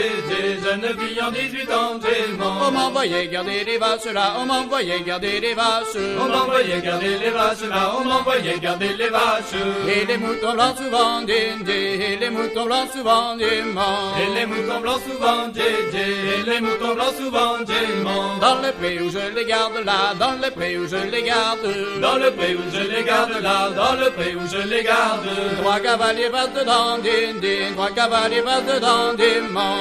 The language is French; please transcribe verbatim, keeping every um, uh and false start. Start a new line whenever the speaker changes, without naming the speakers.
Djé, jeune fille en dix-huit ans, Djéman.
On m'envoyait garder les vaches là, on m'envoyait garder les vaches.
On m'envoyait garder les vaches là, on m'envoyait garder les vaches.
Et les moutons blancs souvent dindé, et les moutons blancs souvent dément.
Et les moutons blancs souvent djé, et les moutons blancs souvent dément.
Dans le pré où je les garde là, dans le pré où je les garde.
Dans le pré où je les garde là, dans le pré où je les garde.
Trois cavaliers passent dedans, dindé, trois cavaliers passent dedans, dément.